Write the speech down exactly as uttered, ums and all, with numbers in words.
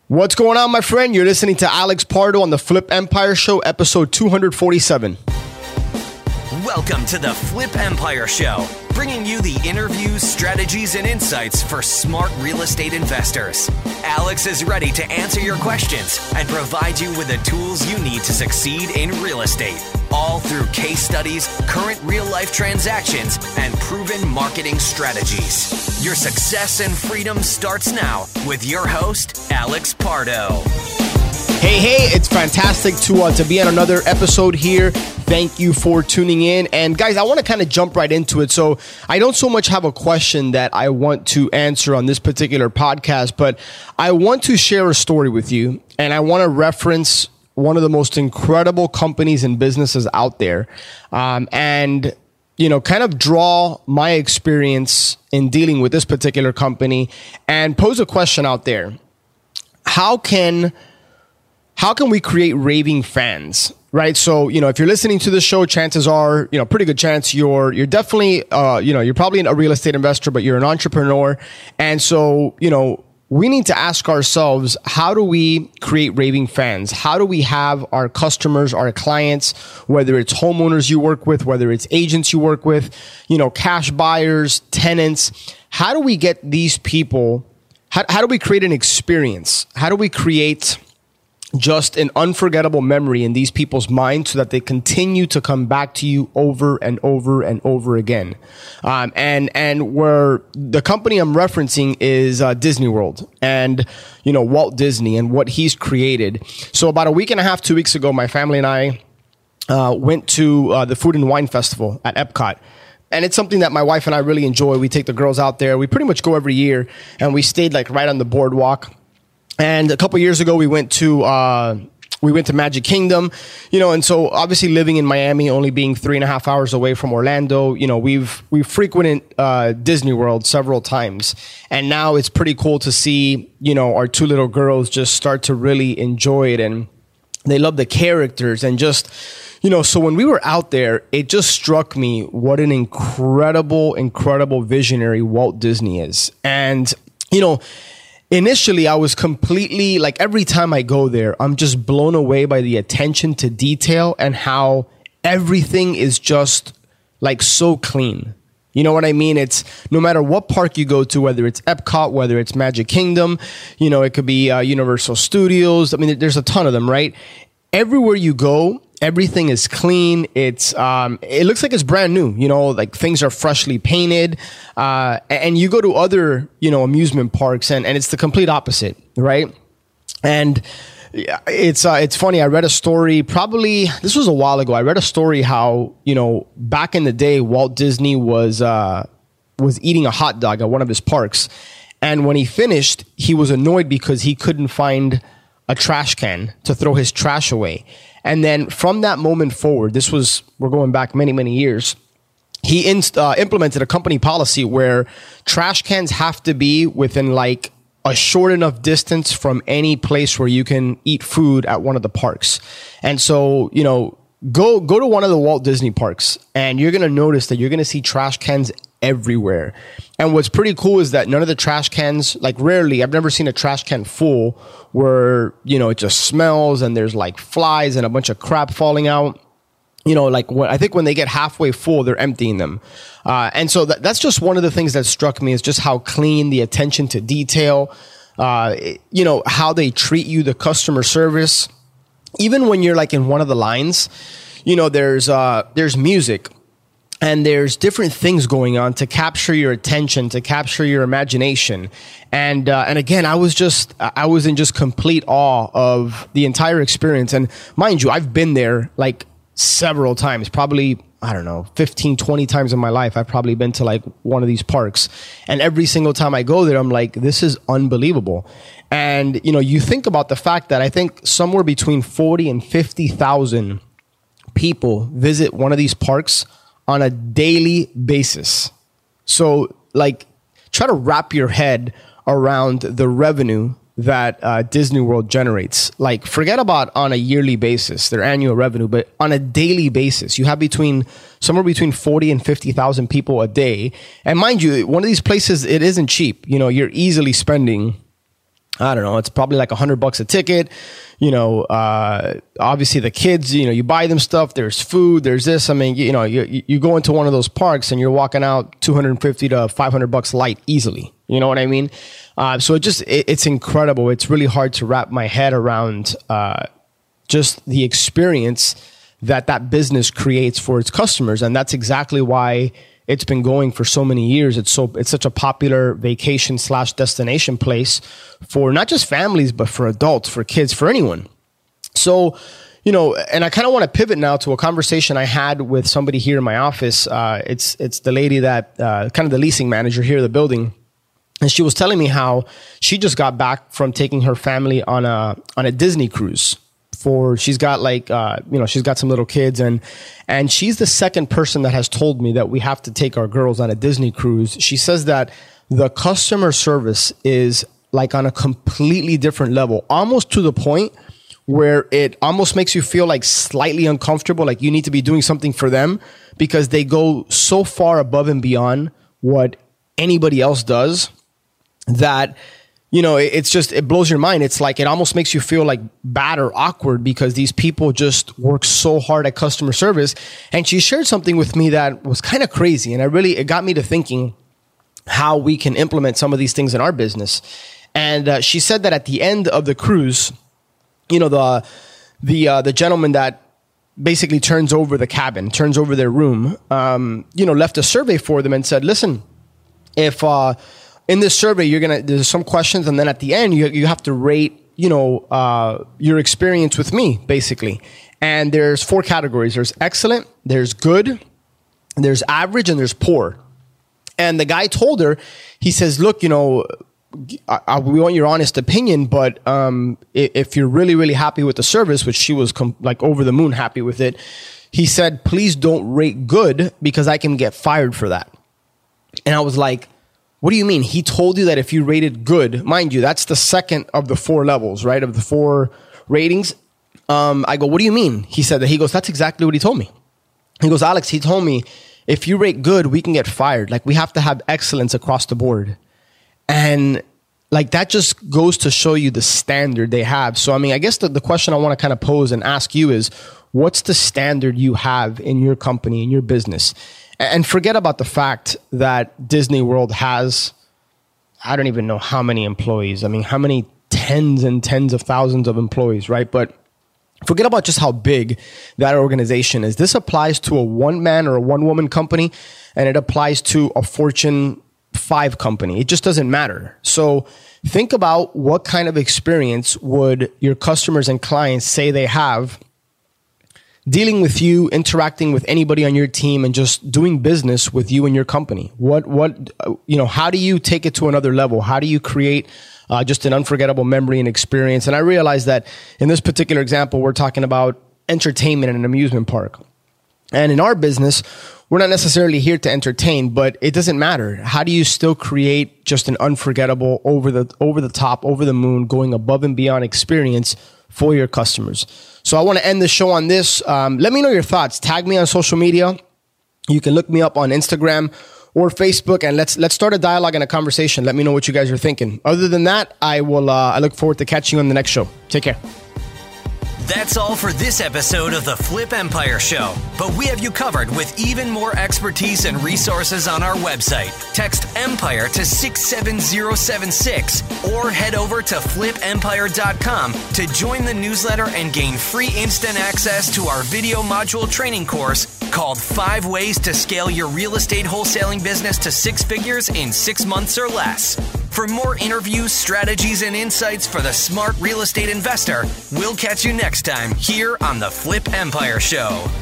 What's going on, my friend? You're listening to Alex Pardo on the Flip Empire Show, episode two forty-seven. Welcome to the Flip Empire Show, bringing you the interviews, strategies, and insights for smart real estate investors. Alex is ready to answer your questions and provide you with the tools you need to succeed in real estate, all through case studies, current real-life transactions, and proven marketing strategies. Your success and freedom starts now with your host, Alex Pardo. Hey, hey, it's fantastic to uh, to be on another episode here. Thank you for tuning in. And guys, I want to kind of jump right into it. So I don't so much have a question that I want to answer on this particular podcast, but I want to share a story with you. And I want to reference one of the most incredible companies and businesses out there. Um, and, you know, kind of draw my experience in dealing with this particular company and pose a question out there. How can... How can we create raving fans, right? So, you know, if you're listening to the show, chances are, you know, pretty good chance you're, you're definitely, uh, you know, you're probably a real estate investor, but you're an entrepreneur. And so, you know, we need to ask ourselves, how do we create raving fans? How do we have our customers, our clients, whether it's homeowners you work with, whether it's agents you work with, you know, cash buyers, tenants, how do we get these people, how, how do we create an experience? How do we create just an unforgettable memory in these people's minds so that they continue to come back to you over and over and over again? Um, and, and where the company I'm referencing is uh, Disney World and, you know, Walt Disney and what he's created. So about a week and a half, two weeks ago, my family and I uh, went to uh, the Food and Wine Festival at Epcot. And it's something that my wife and I really enjoy. We take the girls out there. We pretty much go every year, and we stayed like right on the boardwalk. And a couple of years ago, we went to uh, we went to Magic Kingdom, you know. And so, obviously, living in Miami, only being three and a half hours away from Orlando, you know, we've we've frequented uh, Disney World several times, and now it's pretty cool to see, you know, our two little girls just start to really enjoy it, and they love the characters, and just, you know. So when we were out there, it just struck me what an incredible, incredible visionary Walt Disney is, and you know. Initially, I was completely, like every time I go there, I'm just blown away by the attention to detail and how everything is just like so clean. You know what I mean? It's no matter what park you go to, whether it's Epcot, whether it's Magic Kingdom, you know, it could be uh, Universal Studios. I mean, there's a ton of them, right? Everywhere you go, everything is clean. It's um, it looks like it's brand new. You know, like things are freshly painted. Uh, and you go to other, you know, amusement parks, and, and it's the complete opposite, right? And it's uh, it's funny. I read a story. Probably this was a while ago. I read a story how, you know, back in the day, Walt Disney was uh, was eating a hot dog at one of his parks, and when he finished, he was annoyed because he couldn't find a trash can to throw his trash away. And then from that moment forward, this was, we're going back many, many years, he inst- uh, implemented a company policy where trash cans have to be within like a short enough distance from any place where you can eat food at one of the parks. And so, you know, go go to one of the Walt Disney parks, and you're going to notice that you're going to see trash cans everywhere. And what's pretty cool is that none of the trash cans, like rarely, I've never seen a trash can full where, you know, it just smells and there's like flies and a bunch of crap falling out. You know, like when, I think when they get halfway full, they're emptying them. Uh, and so that, that's just one of the things that struck me, is just how clean, the attention to detail, uh, you know, how they treat you, the customer service. Even when you're like in one of the lines, you know, there's uh, there's music. And there's different things going on to capture your attention, to capture your imagination. And uh, and again, I was just, I was in just complete awe of the entire experience. And mind you, I've been there like several times, probably, I don't know, fifteen, twenty times in my life. I've probably been to like one of these parks. And every single time I go there, I'm like, this is unbelievable. And, you know, you think about the fact that I think somewhere between forty and fifty thousand people visit one of these parks on a daily basis. So, like, try to wrap your head around the revenue that uh, Disney World generates. Like, forget about on a yearly basis, their annual revenue, but on a daily basis, you have between somewhere between forty and fifty thousand people a day. And mind you, one of these places, it isn't cheap. You know, you're easily spending I don't know, it's probably like a hundred bucks a ticket. You know, uh, obviously the kids, you know, you buy them stuff, there's food, there's this. I mean, you, you know, you, you go into one of those parks and you're walking out two hundred fifty to five hundred bucks light easily. You know what I mean? Uh, so it just, it, it's incredible. It's really hard to wrap my head around, uh, just the experience that that business creates for its customers. And that's exactly why it's been going for so many years. It's so it's such a popular vacation slash destination place for not just families, but for adults, for kids, for anyone. So, you know, and I kind of want to pivot now to a conversation I had with somebody here in my office. Uh, it's it's the lady that uh, kind of the leasing manager here in the building. And she was telling me how she just got back from taking her family on a on a Disney cruise. For she's got like uh, you know she's got some little kids and and she's the second person that has told me that we have to take our girls on a Disney cruise. She says that the customer service is like on a completely different level, almost to the point where it almost makes you feel like slightly uncomfortable, like you need to be doing something for them because they go so far above and beyond what anybody else does that. You know, it's just, it blows your mind. It's like, it almost makes you feel like bad or awkward because these people just work so hard at customer service. And she shared something with me that was kind of crazy. And I really, it got me to thinking how we can implement some of these things in our business. And uh, she said that at the end of the cruise, you know, the, the, uh, the gentleman that basically turns over the cabin, turns over their room, um, you know, left a survey for them and said, listen, if, uh, in this survey, you're gonna there's some questions, and then at the end, you you have to rate, you know, uh, your experience with me, basically. And there's four categories: there's excellent, there's good, there's average, and there's poor. And the guy told her, he says, "Look, you know, I, I, we want your honest opinion, but um, if you're really, really happy with the service, which she was com- like over the moon happy with it, he said, please don't rate good because I can get fired for that." And I was like, what do you mean? He told you that if you rated good, mind you, that's the second of the four levels, right? Of the four ratings. Um, I go, what do you mean? He said that. He goes, that's exactly what he told me. He goes, Alex, he told me, if you rate good, we can get fired. Like, we have to have excellence across the board. And like, that just goes to show you the standard they have. So, I mean, I guess the, the question I want to kind of pose and ask you is, what's the standard you have in your company, in your business? And forget about the fact that Disney World has, I don't even know how many employees. I mean, how many tens and tens of thousands of employees, right? But forget about just how big that organization is. This applies to a one-man or a one-woman company, and it applies to a Fortune five company. It just doesn't matter. So think about what kind of experience would your customers and clients say they have dealing with you, interacting with anybody on your team, and just doing business with you and your company. What, what, you know, how do you take it to another level? How do you create uh, just an unforgettable memory and experience? And I realized that in this particular example, we're talking about entertainment in an amusement park. And in our business, we're not necessarily here to entertain, but it doesn't matter. How do you still create just an unforgettable, over the, over the top, over the moon, going above and beyond experience for your customers? So I want to end the show on this. Um, let me know your thoughts. Tag me on social media. You can look me up on Instagram or Facebook, and let's let's start a dialogue and a conversation. Let me know what you guys are thinking. Other than that, I will. Uh, I look forward to catching you on the next show. Take care. That's all for this episode of the Flip Empire Show. But we have you covered with even more expertise and resources on our website. Text EMPIRE to six seven zero seven six or head over to flip empire dot com to join the newsletter and gain free instant access to our video module training course called Five Ways to Scale Your Real Estate Wholesaling Business to Six Figures in Six Months or Less. For more interviews, strategies, and insights for the smart real estate investor, we'll catch you next time here on the Flip Empire Show.